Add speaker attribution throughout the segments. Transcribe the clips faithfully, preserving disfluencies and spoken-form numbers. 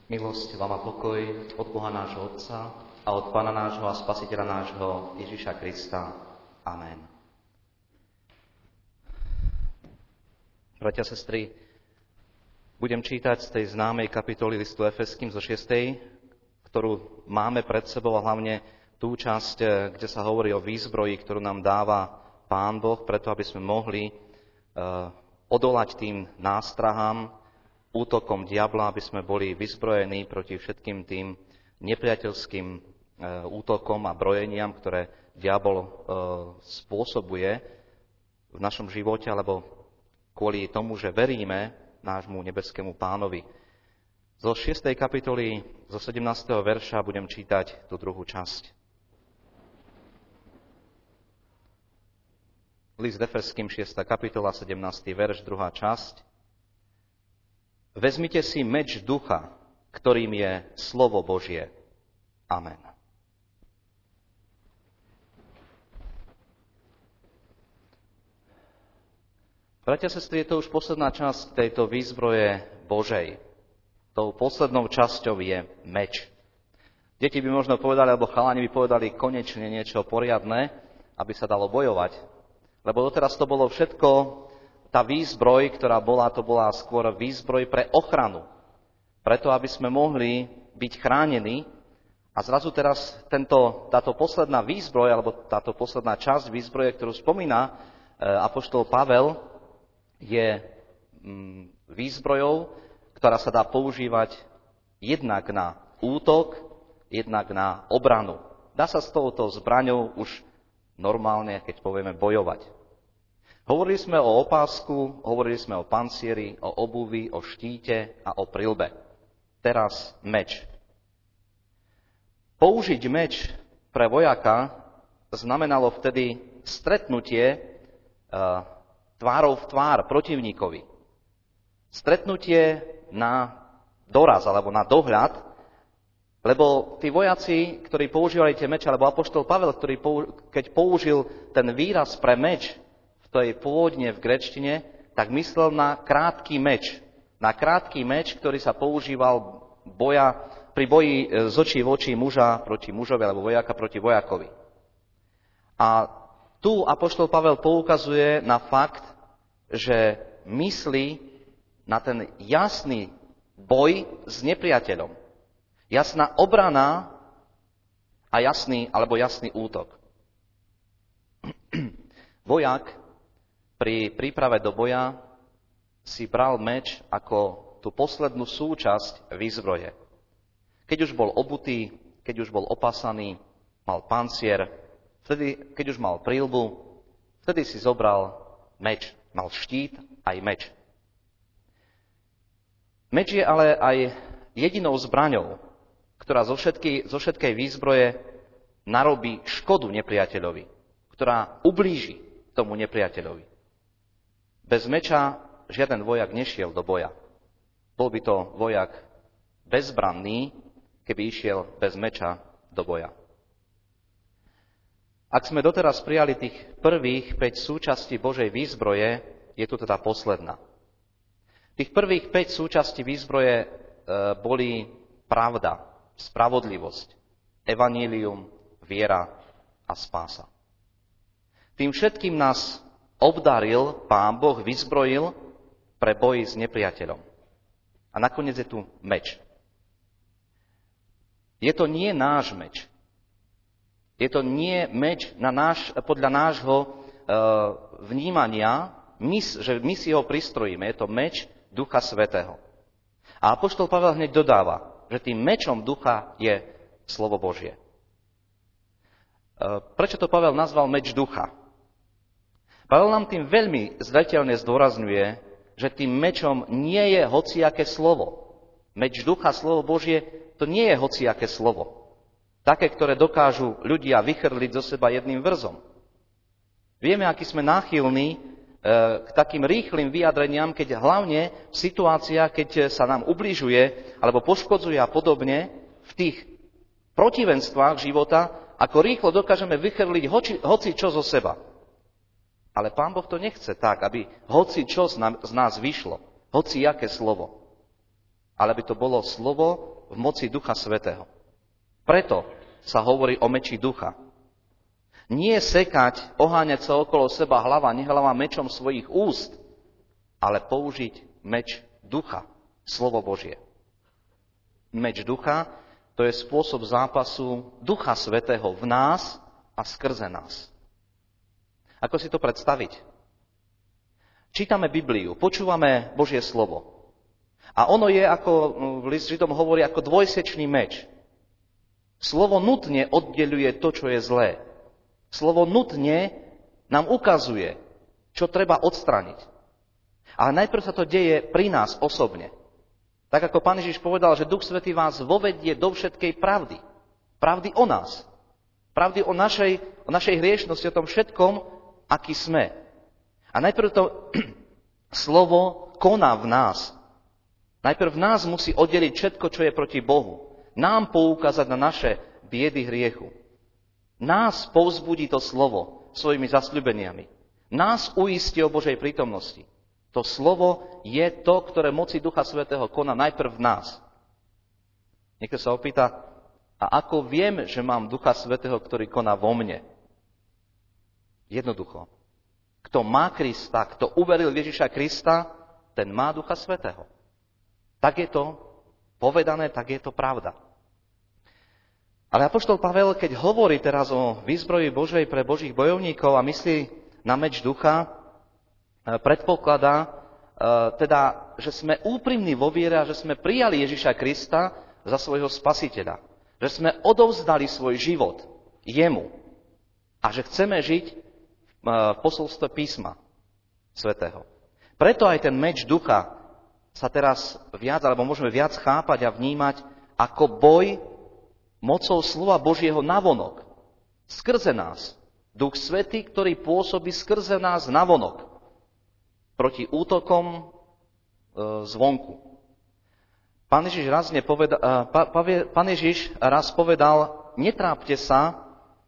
Speaker 1: Milosť vám a pokoj od Boha nášho Otca a od Pána nášho a Spasiteľa nášho Ježiša Krista. Amen. Bratia a sestry, budem čítať z tej známej kapitoly listu Efeským zo šiestej, ktorú máme pred sebou, a hlavne tú časť, kde sa hovorí o výzbroji, ktorú nám dáva Pán Boh, preto aby sme mohli uh, odolať tým nástrahám, útokom diabla, aby sme boli vyzbrojení proti všetkým tým nepriateľským e, útokom a brojeniam, ktoré diabol e, spôsobuje v našom živote, alebo kvôli tomu, že veríme nášmu nebeskému Pánovi. Zo šiestej kapitoly, zo sedemnásteho verša budem čítať tú druhú časť. List Efeským, šiesta kapitola, sedemnásty verš, druhá časť. Vezmite si meč ducha, ktorým je slovo Božie. Amen. Bratia a sestry, je to už posledná časť tejto výzbroje Božej. Tou poslednou časťou je meč. Deti by možno povedali, alebo chalani by povedali konečne niečo poriadne, aby sa dalo bojovať. Lebo doteraz to bolo všetko. Tá výzbroj, ktorá bola, to bola skôr výzbroj pre ochranu. Preto, aby sme mohli byť chránení. A zrazu teraz tento, táto posledná výzbroj, alebo táto posledná časť výzbroje, ktorú spomína apoštol Pavel, je výzbrojou, ktorá sa dá používať jednak na útok, jednak na obranu. Dá sa s touto zbraňou už normálne, keď povieme, bojovať. Hovorili sme o opásku, hovorili sme o pancieri, o obuvi, o štíte a o prilbe. Teraz meč. Použiť meč pre vojaka znamenalo vtedy stretnutie e, tvárov v tvár protivníkovi. Stretnutie na doraz alebo na dohľad, lebo tí vojaci, ktorí používali tie meče, alebo apoštol Pavel, ktorý keď použil ten výraz pre meč, to je pôvodne v gréčtine, tak myslel na krátky meč. Na krátky meč, ktorý sa používal boja, pri boji z očí v oči muža proti mužovi, alebo vojaka proti vojakovi. A tu apoštol Pavel poukazuje na fakt, že myslí na ten jasný boj s nepriateľom. Jasná obrana a jasný, alebo jasný útok. Vojak pri príprave do boja si bral meč ako tú poslednú súčasť výzbroje. Keď už bol obutý, keď už bol opasaný, mal pancier, vtedy, keď už mal prilbu, vtedy si zobral meč. Mal štít aj meč. Meč je ale aj jedinou zbraňou, ktorá zo, všetky, zo všetkej výzbroje narobí škodu nepriateľovi, ktorá ublíži tomu nepriateľovi. Bez meča žiaden vojak nešiel do boja. Bol by to vojak bezbranný, keby išiel bez meča do boja. Ak sme doteraz prijali tých prvých päť súčastí Božej výzbroje, je tu teda posledná. Tých prvých päť súčastí výzbroje e, boli pravda, spravodlivosť, evanílium, viera a spása. Tým všetkým nás obdaril Pán Boh, vyzbrojil pre boj s nepriateľom. A nakoniec je tu meč. Je to nie náš meč. Je to nie meč na náš, podľa nášho e, vnímania, my, že my si ho pristrojíme. Je to meč Ducha Svätého. A apoštol Pavel hneď dodáva, že tým mečom Ducha je slovo Božie. E, prečo to Pavel nazval meč Ducha? Pavel nám tým veľmi zreteľne zdôrazňuje, že tým mečom nie je hociaké slovo. Meč Ducha, slovo Božie, to nie je hociaké slovo. Také, ktoré dokážu ľudia vychrliť zo seba jedným vrzom. Vieme, aký sme náchylní e, k takým rýchlym vyjadreniam, keď hlavne v situáciách, keď sa nám ubližuje alebo poškodzuje a podobne, v tých protivenstvách života, ako rýchlo dokážeme vychrliť hoci, hoci čo zo seba. Ale Pán Boh to nechce tak, aby hoci čo z nás vyšlo, hoci jaké slovo. Ale aby to bolo slovo v moci Ducha Svätého. Preto sa hovorí o meči ducha. Nie sekať, oháňať sa okolo seba hlava, nehlava mečom svojich úst, ale použiť meč ducha, slovo Božie. Meč ducha, to je spôsob zápasu Ducha Svätého v nás a skrze nás. Ako si to predstaviť? Čítame Bibliu, počúvame Božie slovo. A ono je, ako list Židom hovorí, ako dvojsečný meč. Slovo nutne oddeľuje to, čo je zlé. Slovo nutne nám ukazuje, čo treba odstraniť. Ale najprv sa to deje pri nás osobne. Tak ako Pán Ježiš povedal, že Duch Svätý vás vovedie do všetkej pravdy. Pravdy o nás. Pravdy o našej, o našej hriešnosti, o tom všetkom, aký sme. A najprv to slovo koná v nás. Najprv v nás musí oddeliť všetko, čo je proti Bohu. Nám poukázať na naše biedy hriechu. Nás povzbudí to slovo svojimi zasľúbeniami. Nás uistí o Božej prítomnosti. To slovo je to, ktoré moci Ducha Svätého koná najprv v nás. Niekto sa opýta, a ako viem, že mám Ducha Svätého, ktorý koná vo mne? Jednoducho. Kto má Krista, kto uveril Ježiša Krista, ten má Ducha Svätého. Tak je to povedané, tak je to pravda. Ale apoštol Pavel, keď hovorí teraz o výzbroji Božej pre Božích bojovníkov a myslí na meč ducha, predpokladá teda, že sme úprimní vo viere a že sme prijali Ježiša Krista za svojho spasiteľa. Že sme odovzdali svoj život jemu a že chceme žiť v posolstve písma svätého. Preto aj ten meč ducha sa teraz viac, alebo môžeme viac chápať a vnímať ako boj mocou slova Božieho navonok. Skrze nás. Duch Svätý, ktorý pôsobí skrze nás navonok. Proti útokom e, zvonku. Pán Ježiš raz, nepoveda, pa, pa, Pán Ježiš raz povedal, netrápte sa,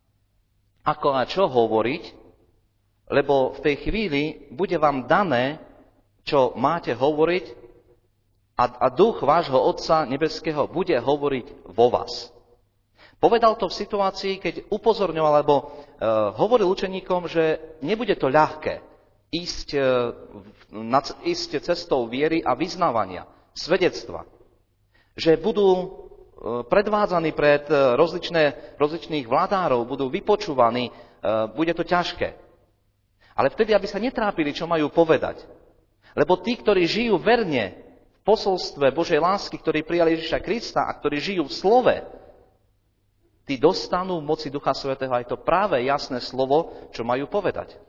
Speaker 1: ako a čo hovoriť, lebo v tej chvíli bude vám dané, čo máte hovoriť a, a duch vášho Otca nebeského bude hovoriť vo vás. Povedal to v situácii, keď upozorňoval, alebo e, hovoril učeníkom, že nebude to ľahké ísť, e, na, ísť cestou viery a vyznávania, svedectva. Že budú e, predvádzaní pred e, rozličné, rozličných vládárov, budú vypočúvaní, e, bude to ťažké. Ale vtedy, aby sa netrápili, čo majú povedať. Lebo tí, ktorí žijú verne v posolstve Božej lásky, ktorí prijali Ježiša Krista a ktorí žijú v slove, tí dostanú v moci Ducha Svätého aj to práve jasné slovo, čo majú povedať.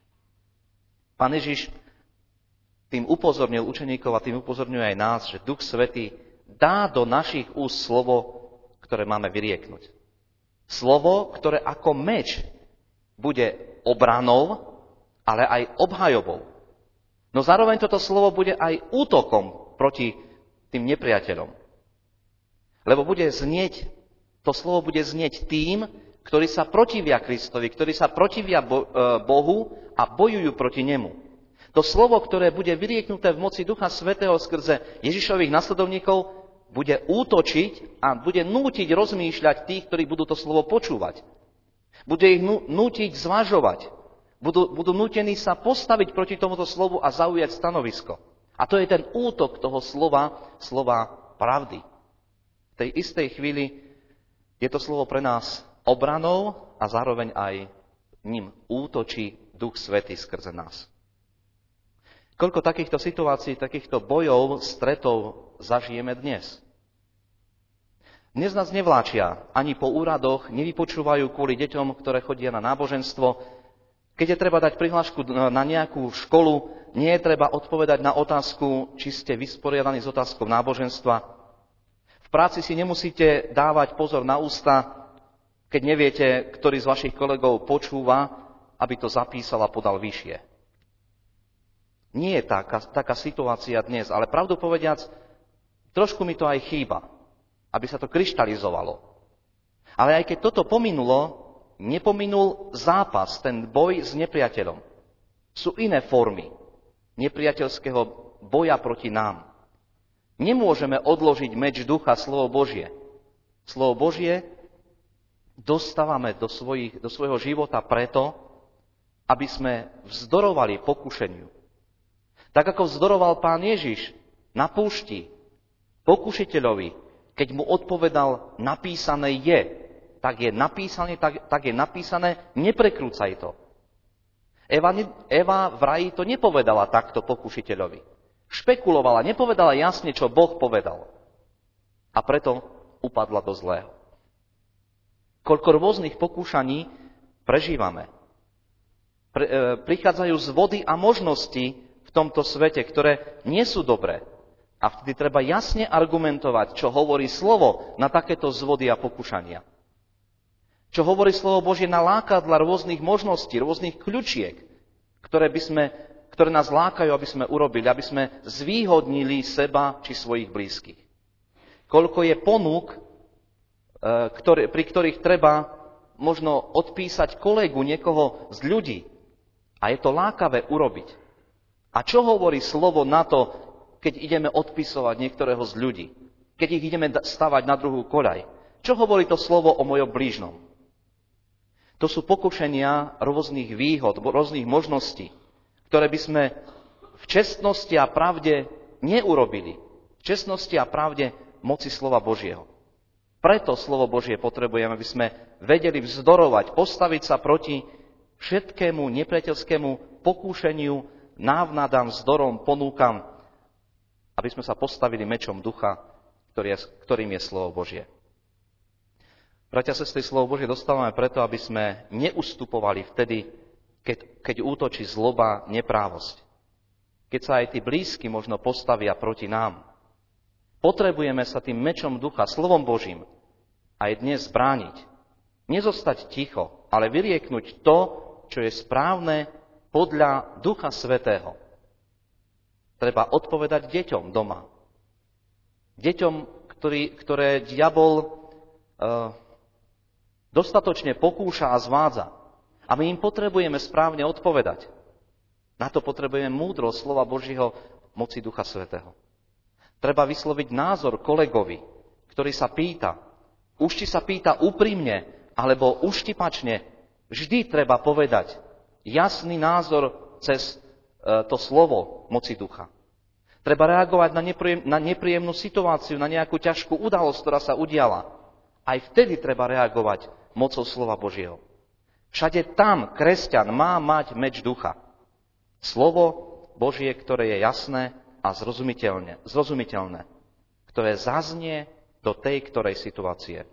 Speaker 1: Pán Ježiš tým upozornil učeníkov a tým upozorňuje aj nás, že Duch Svätý dá do našich úst slovo, ktoré máme vyrieknuť. Slovo, ktoré ako meč bude obranou, ale aj obhajobou. No zároveň toto slovo bude aj útokom proti tým nepriateľom. Lebo bude znieť To slovo bude znieť tým, ktorí sa protivia Kristovi, ktorí sa protivia Bohu a bojujú proti nemu. To slovo, ktoré bude vyrieknuté v moci Ducha Svätého skrze Ježišových nasledovníkov, bude útočiť a bude nútiť rozmýšľať tých, ktorí budú to slovo počúvať. Bude ich nútiť zvažovať. Budú, budú nútení sa postaviť proti tomuto slovu a zaujať stanovisko. A to je ten útok toho slova, slova pravdy. V tej istej chvíli je to slovo pre nás obranou a zároveň aj ním útočí Duch Svätý skrze nás. Koľko takýchto situácií, takýchto bojov, stretov zažijeme dnes? Dnes nás nevláčia ani po úradoch, nevypočúvajú kvôli deťom, ktoré chodia na náboženstvo. Keď je treba dať prihlášku na nejakú školu, nie je treba odpovedať na otázku, či ste vysporiadaní s otázkou náboženstva. V práci si nemusíte dávať pozor na ústa, keď neviete, ktorý z vašich kolegov počúva, aby to zapísal a podal vyššie. Nie je taká, taká situácia dnes, ale pravdu povediac, trošku mi to aj chýba, aby sa to kryštalizovalo. Ale aj keď toto pominulo, nepominul zápas, ten boj s nepriateľom. Sú iné formy nepriateľského boja proti nám. Nemôžeme odložiť meč ducha, slovo Božie. Slovo Božie dostávame do, svojich, do svojho života preto, aby sme vzdorovali pokušeniu. Tak ako vzdoroval Pán Ježiš na púšti pokušiteľovi, keď mu odpovedal, napísané je. Tak je napísané, tak, tak je napísané, neprekrúcaj to. Eva, Eva v raji to nepovedala takto pokušiteľovi. Špekulovala, nepovedala jasne, čo Boh povedal. A preto upadla do zlého. Koľko rôznych pokúšaní prežívame. Pre, e, prichádzajú z vody a možnosti v tomto svete, ktoré nie sú dobré. A vtedy treba jasne argumentovať, čo hovorí slovo na takéto zvody a pokúšania. Čo hovorí slovo Božie na lákadla rôznych možností, rôznych kľučiek, ktoré, by sme, ktoré nás lákajú, aby sme urobili, aby sme zvýhodnili seba či svojich blízkych. Koľko je ponúk, ktoré, pri ktorých treba možno odpísať kolegu, niekoho z ľudí. A je to lákavé urobiť. A čo hovorí slovo na to, keď ideme odpisovať niektorého z ľudí? Keď ich ideme stavať na druhú koľaj? Čo hovorí to slovo o mojom blížnom? To sú pokušenia rôznych výhod, rôznych možností, ktoré by sme v čestnosti a pravde neurobili. V čestnosti a pravde moci slova Božieho. Preto slovo Božie potrebujeme, aby sme vedeli vzdorovať, postaviť sa proti všetkému nepriateľskému pokúšeniu, návnadám, vzdorom, ponúkam, aby sme sa postavili mečom ducha, ktorý je, ktorým je slovo Božie. Bratia a sestry, slovo Božie dostávame preto, aby sme neustupovali vtedy, keď, keď útočí zloba, neprávosť. Keď sa aj tí blízky možno postavia proti nám. Potrebujeme sa tým mečom ducha, slovom Božím, aj dnes brániť. Nezostať ticho, ale vyrieknúť to, čo je správne podľa Ducha Svätého. Treba odpovedať deťom doma. Deťom, ktorý, ktoré diabol e, dostatočne pokúša a zvádza. A my im potrebujeme správne odpovedať. Na to potrebujeme múdrosť slova Božieho, moci Ducha Svätého. Treba vysloviť názor kolegovi, ktorý sa pýta. Už či sa pýta úprimne, alebo uštipačne, vždy treba povedať jasný názor cez e, to slovo moci ducha. Treba reagovať na, nepríjem, na nepríjemnú situáciu, na nejakú ťažkú udalosť, ktorá sa udiala. Aj vtedy treba reagovať mocou slova Božieho. Všade tam kresťan má mať meč ducha. Slovo Božie, ktoré je jasné a zrozumiteľné, zrozumiteľné, ktoré zaznie do tej ktorej situácie.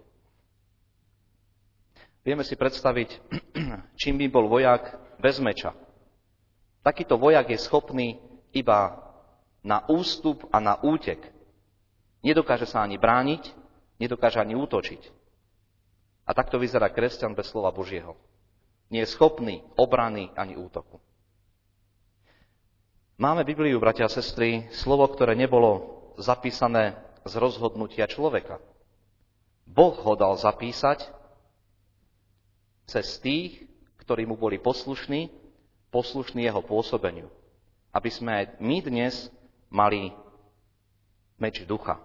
Speaker 1: Vieme si predstaviť, čím by bol vojak bez meča. Takýto vojak je schopný iba na ústup a na útek. Nedokáže sa ani brániť, nedokáže ani útočiť. A takto vyzerá kresťan bez slova Božieho. Nie je schopný obrany ani útoku. Máme Bibliu, bratia a sestry, slovo, ktoré nebolo zapísané z rozhodnutia človeka. Boh ho dal zapísať cez tých, ktorí mu boli poslušní, poslušní jeho pôsobeniu. Aby sme aj my dnes mali meč ducha.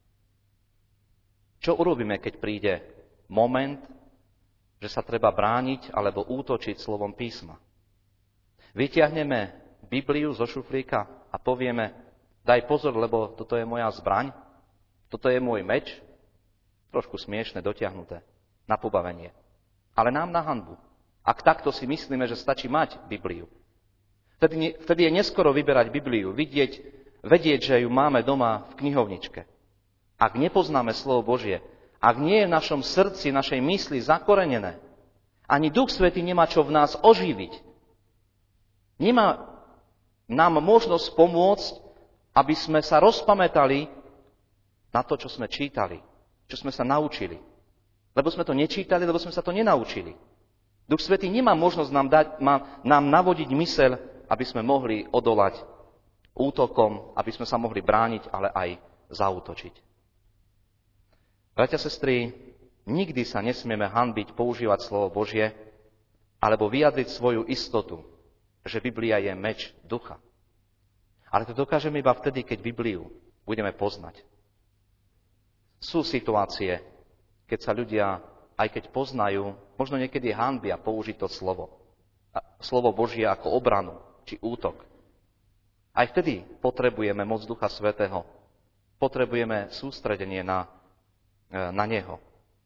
Speaker 1: Čo urobíme, keď príde moment, že sa treba brániť alebo útočiť slovom písma? Vytiahneme Bibliu zo šuflíka a povieme, daj pozor, lebo toto je moja zbraň, toto je môj meč, trošku smiešne, dotiahnuté, na pobavenie. Ale nám na hanbu. Ak takto si myslíme, že stačí mať Bibliu. Vtedy, vtedy je neskoro vyberať Bibliu, vidieť, vedieť, že ju máme doma v knihovničke. Ak nepoznáme slovo Božie, ak nie je v našom srdci, našej mysli zakorenené, ani Duch Svätý nemá čo v nás oživiť. Nemá nám možnosť pomôcť, aby sme sa rozpamätali na to, čo sme čítali, čo sme sa naučili. Lebo sme to nečítali, lebo sme sa to nenaučili. Duch Svätý nemá možnosť nám, dať, má, nám navodiť myseľ, aby sme mohli odolať útokom, aby sme sa mohli brániť, ale aj zaútočiť. Bratia, sestry, nikdy sa nesmieme hanbiť používať slovo Božie alebo vyjadriť svoju istotu, že Biblia je meč ducha. Ale to dokážeme iba vtedy, keď Bibliu budeme poznať. Sú situácie, keď sa ľudia, aj keď poznajú, možno niekedy hanbia použiť to slovo. Slovo Božie ako obranu či útok. Aj vtedy potrebujeme moc Ducha Svätého. Potrebujeme sústredenie na, na Neho.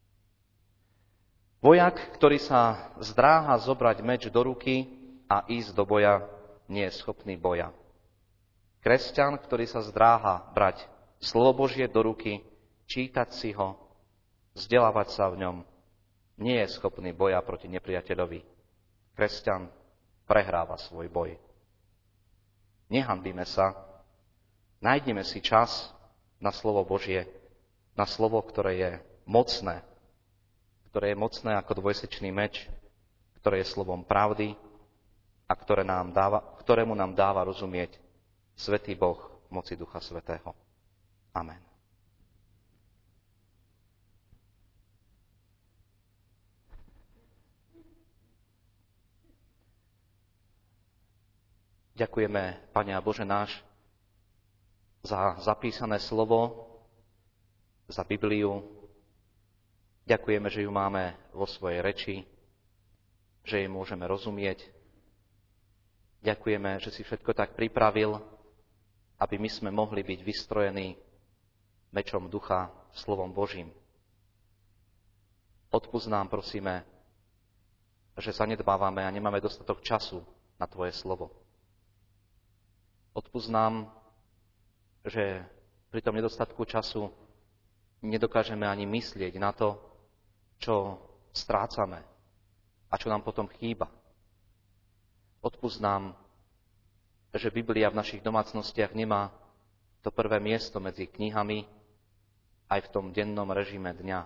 Speaker 1: Vojak, ktorý sa zdráha zobrať meč do ruky a ísť do boja, nie je schopný boja. Kresťan, ktorý sa zdráha brať slovo Božie do ruky, čítať si ho, vzdelávať sa v ňom, nie je schopný boja proti nepriateľovi. Kresťan prehráva svoj boj. Nehanbíme sa, nájdeme si čas na slovo Božie, na slovo, ktoré je mocné, ktoré je mocné ako dvojsečný meč, ktoré je slovom pravdy a ktoré nám dáva, ktorému nám dáva rozumieť Svätý Boh v moci Ducha Svätého. Amen. Ďakujeme, Pane a Bože náš, za zapísané slovo, za Bibliu. Ďakujeme, že ju máme vo svojej reči, že jej môžeme rozumieť. Ďakujeme, že si všetko tak pripravil, aby my sme mohli byť vystrojení mečom ducha, slovom Božím. Odpusť nám, prosíme, že zanedbávame a nemáme dostatok času na Tvoje slovo. Odpusť nám, že pri tom nedostatku času nedokážeme ani myslieť na to, čo strácame a čo nám potom chýba. Odpusť nám, že Biblia v našich domácnostiach nemá to prvé miesto medzi knihami aj v tom dennom režime dňa.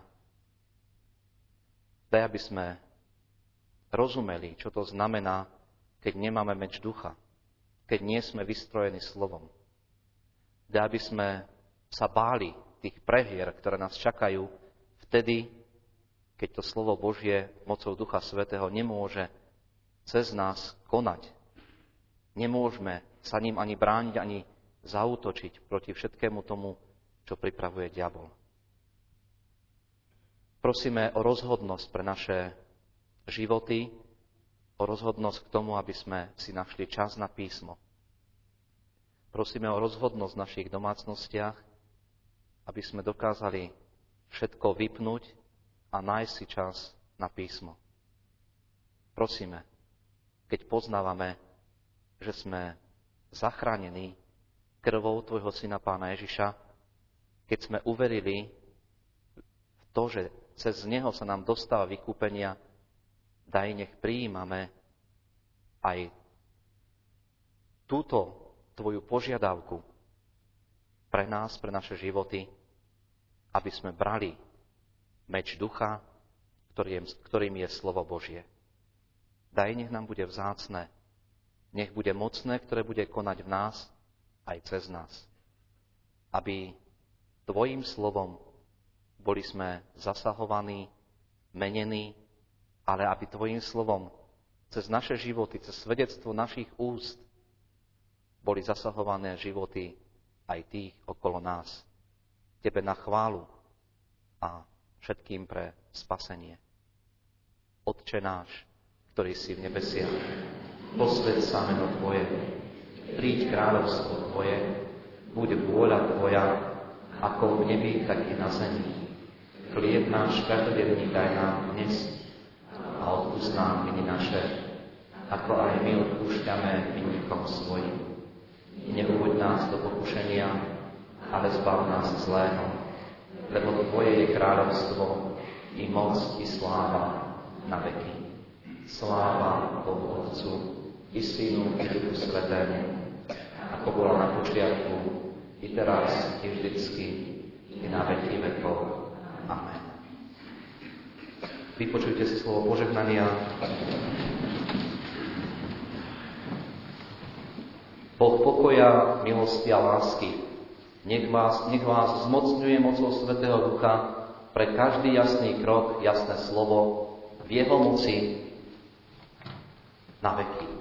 Speaker 1: Daj, aby sme rozumeli, čo to znamená, keď nemáme meč ducha, keď nie sme vystrojení slovom. Daj, aby sme sa báli tých prehier, ktoré nás čakajú vtedy, keď to slovo Božie mocou Ducha Svätého nemôže cez nás konať. Nemôžeme sa ním ani brániť, ani zaútočiť proti všetkému tomu, čo pripravuje diabol. Prosíme o rozhodnosť pre naše životy, o rozhodnosť k tomu, aby sme si našli čas na písmo. Prosíme o rozhodnosť v našich domácnostiach, aby sme dokázali všetko vypnúť a nájsť si čas na písmo. Prosíme, keď poznávame, že sme zachránení krvou Tvojho Syna Pána Ježiša, keď sme uverili v to, že cez Neho sa nám dostáva vykúpenia, daj, nech prijímame aj túto Tvoju požiadavku pre nás, pre naše životy, aby sme brali meč ducha, ktorým, ktorým je slovo Božie. Daj, nech nám bude vzácne, nech bude mocné, ktoré bude konať v nás aj cez nás. Aby Tvojim slovom boli sme zasahovaní, menení, ale aby Tvojim slovom cez naše životy, cez svedectvo našich úst boli zasahované životy aj tých okolo nás. Tebe na chválu a všetkým pre spasenie. Otče náš, ktorý si v nebesiach, posväť sa meno Tvoje, príď kráľovstvo Tvoje, buď vôľa Tvoja, ako v nebi, tak i na zemi. Chlieb náš každodenný daj nám dnes a odpusť nám viny naše, ako aj my odpúšťame vinníkom svojim. Neuvoď nás do pokušenia, ale zbav nás zlého, lebo Tvoje je kráľovstvo, i moc, i sláva na veky. Sláva Bohu Otcu, i Synu, i Duchu Svätému, ako bola na počiatku, i teraz, i vždycky, i na veky vekov. Amen. Vypočujte si slovo požehnania. Boh pokoja, milosti a lásky, nech vás, nech vás zmocňuje mocou Svätého Ducha pre každý jasný krok, jasné slovo v jeho moci na veky.